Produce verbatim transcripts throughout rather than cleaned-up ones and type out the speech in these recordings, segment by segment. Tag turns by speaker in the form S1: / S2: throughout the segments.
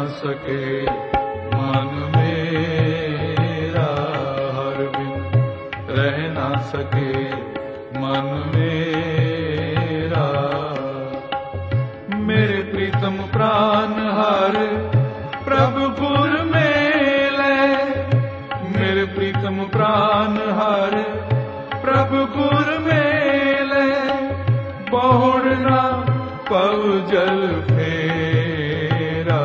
S1: सके मन मेरा, हर बिन रह ना सके मन मेरा। मेरे प्रीतम प्राण हर प्रभु गुर मेले, मेरे प्रीतम प्राण हर प्रभु गुर मेले। बहुड़ ना पव जल फेरा,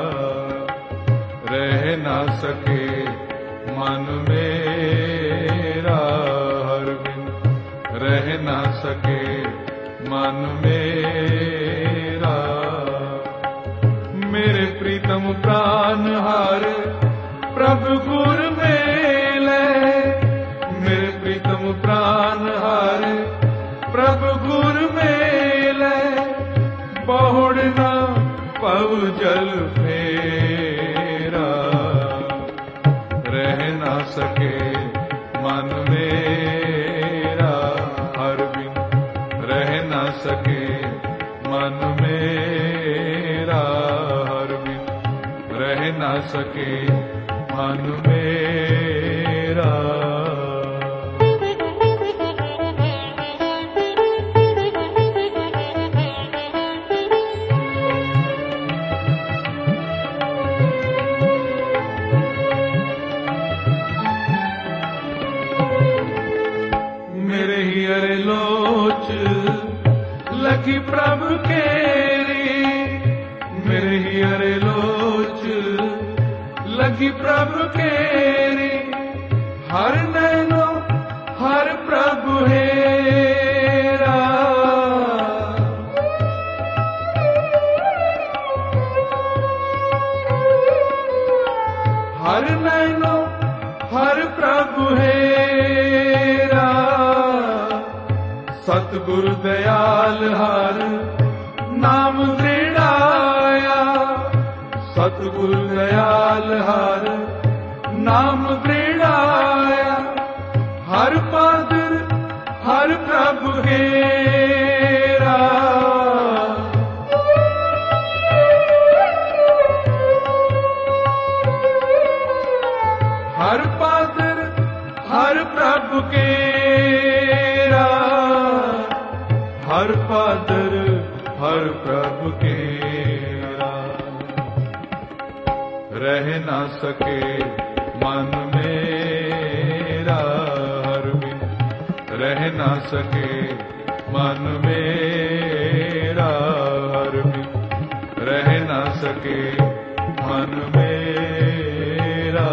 S1: रह ना सके मन मेरा, हर बिन रह ना सके मन मेरा। मेरे प्रीतम प्राण हर प्रभु गुर मेले, मेरे प्रीतम प्राण हर प्रभु गुर मेले। बहुड़ ना पव जल फेरा, रह ना सके मन मेरा, हर बिन रह ना सके मन मेरा, हर बिन रह ना सके मन मेरा। मेरे हियरे लोच लगी प्रभु केरी, मेरे हियरे लोच लगी प्रभु केरी। हर नैनो हर प्रभु हेरा, हर नैनो हर प्रभु हेरा। सतगुरु दयाल हर नाम दृढ़ाया, सतगुरु दयाल हर नाम दृढ़ाया। हर पद हर प्रभु हेरा, हर पद हर प्रभु केरा, हर पादर हर प्रभु केरा। रह ना सके मन मेरा, हर बिन रह ना सके मन मेरा, हर बिन रह ना सके मन मेरा।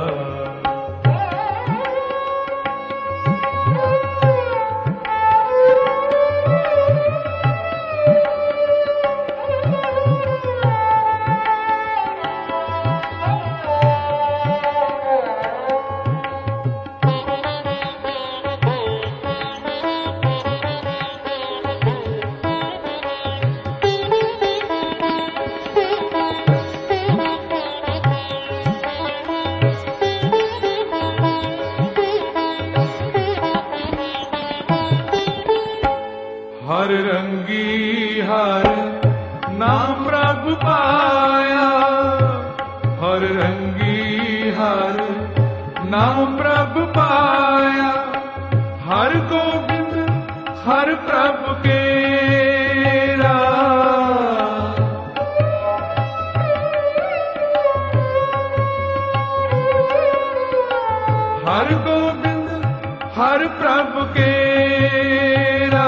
S1: हर रंगी हर नाम प्रभु पाया, हर रंगी हर नाम प्रभु पाया। हर गोविंद हर प्रभु केरा, हर गोविंद हर प्रभु केरा।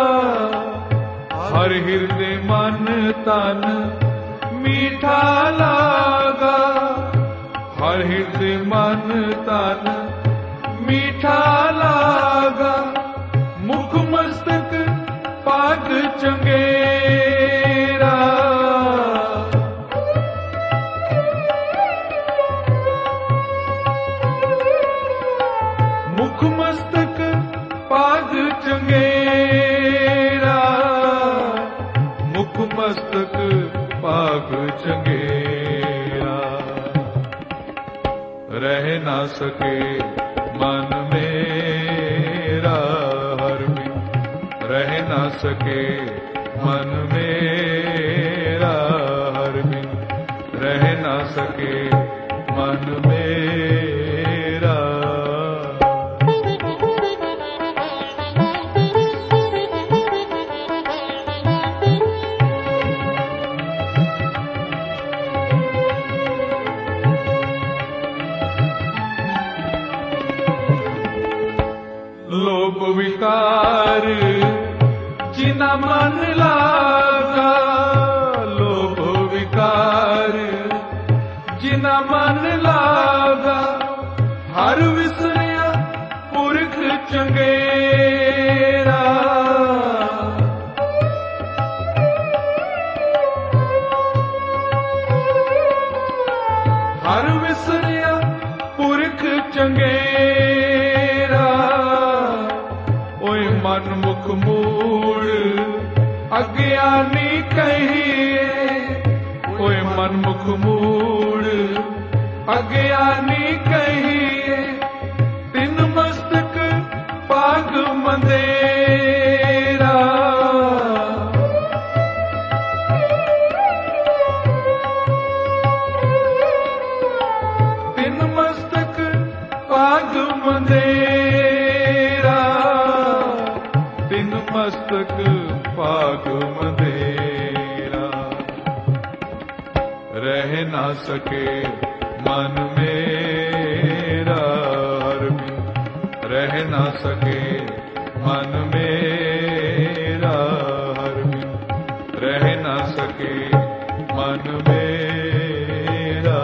S1: हर हृदय मन तन मीठा लागा, हर हृदय मन तन मीठा लागा। मुख मस्तक पाद चंगेरा, मुख मस्तक पाद चंगेरा। मुख मस्तक पाग चंगेरा। रह ना सके मन मेरा, हर बिन रह ना सके मन मेरा, हर बिन रह सके मन मेरा। लोभ विकार जिना मन लागा, लोभ विकार जिना मन लागा, हर विसरिया पुरख चंगेरा। हर विसरिया पुरख चंगेरा। ओए मन मुख मूड़ अज्ञानी कहिए, ओए मन मुख मूड़ अज्ञानी कहिए, तिन मस्तक पाग मंदेरा। तिन मस्तक पाग मंदेरा, तिन मस्तक पाग मंदेरा। रह ना सके मन मेरा हर बिन, रह ना सके मन मेरा हर बिन, रह ना सके मन मेरा।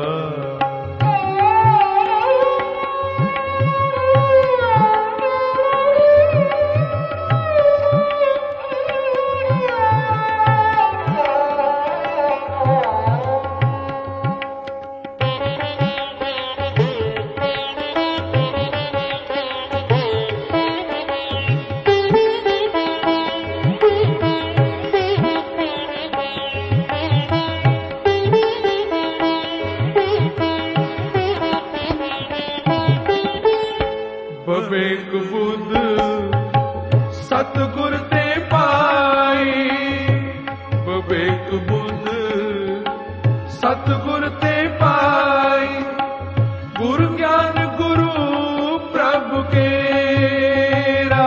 S1: विवेक बुद्ध सतगुर ते पाई, विवेक बुद्ध सतगुर ते पाई, गुरु ज्ञान गुरु प्रभु केरा।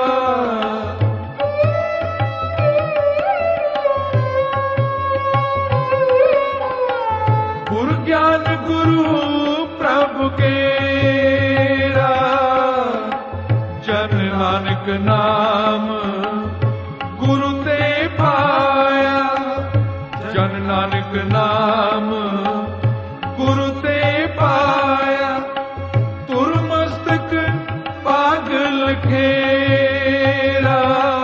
S1: गुरु ज्ञान गुरु प्रभु केरा। जन नानक नाम गुरु ते पाया, जन नानक नाम गुरु ते पाया, तुर मस्तक पागल खेरा।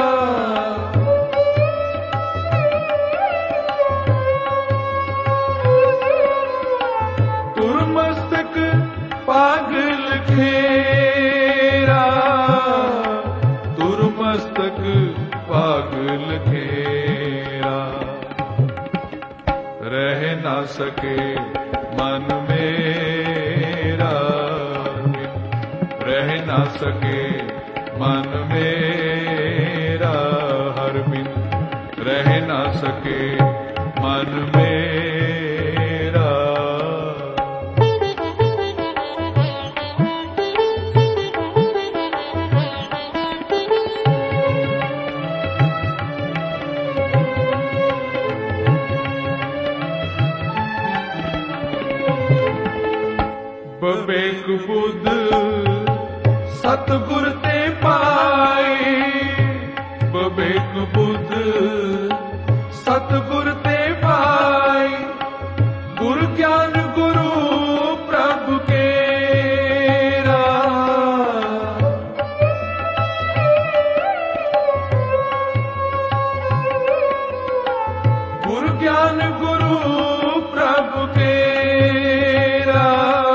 S1: तुर मस्तक पागल खेरा, तुर मस्तक पागल खेरा। रह ना सके मन मेरा, रह ना सके मन मेरा हर बिन, रह ना सके मन मेरा। विवेक बुद्ध सतगुर ते पाई, विवेक बुद्ध सतगुर ते पाई, गुरु ज्ञान गुरु प्रभु केरा। गुरु ज्ञान गुरु प्रभु केरा।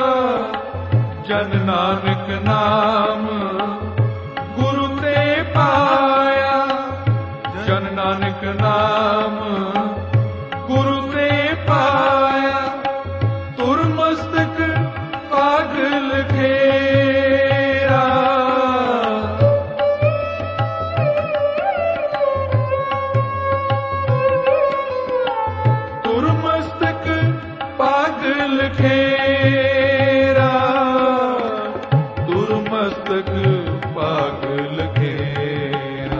S1: जन नानक नाम गुरु ते पाया, जन नानक नाम गुरु ते पाया, तुर मस्तक पागल खेरा। तुर मस्तक पागल खेरा, दुर्मस्तक पागल खेरा।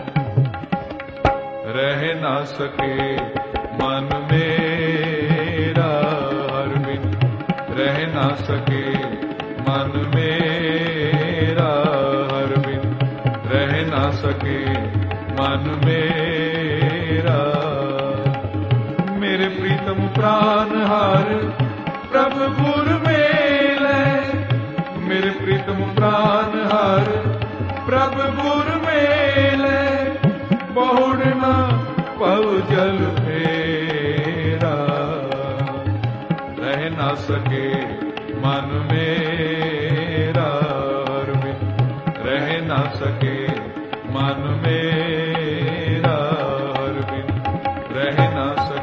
S1: रह ना सके मन मेरा अरविंद, रह ना सके मन मेरा अरविंद, रह ना सके मन मेरा। मेरे प्रीतम प्राण हार प्रभु गुर मेले, मेरे प्रीतम प्राण हार प्रभु गुर मेले। बहुड़ न पव जल फेरा, रह ना सके मन मेरा अरविंद, रह ना सके मन मेरा अरविंद, रह ना सके